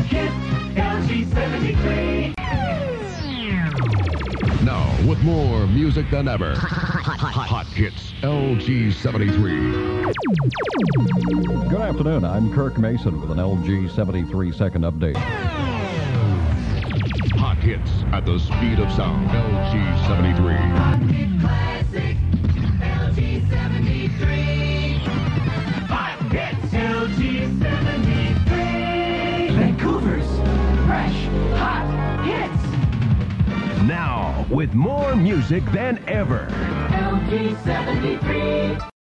hits, LG 73. Now, with more music than ever, Hot Hits LG 73. Good afternoon. I'm Kirk Mason with an LG 73 second update. Hot Hits at the speed of sound. LG 73. Classic, LG 73. 5 hits, LG 73. Vancouver's fresh, hot hits. Now, with more music than ever. LG 73.